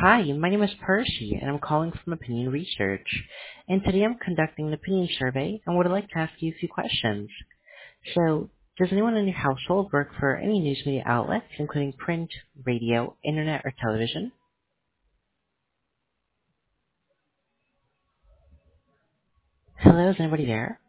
Hi, my name is Percy, and I'm calling from Opinion Research. And today I'm conducting an opinion survey and would like to ask you a few questions. So, does anyone in your household work for any news media outlets, including print, radio, internet, or television? Hello, is anybody there?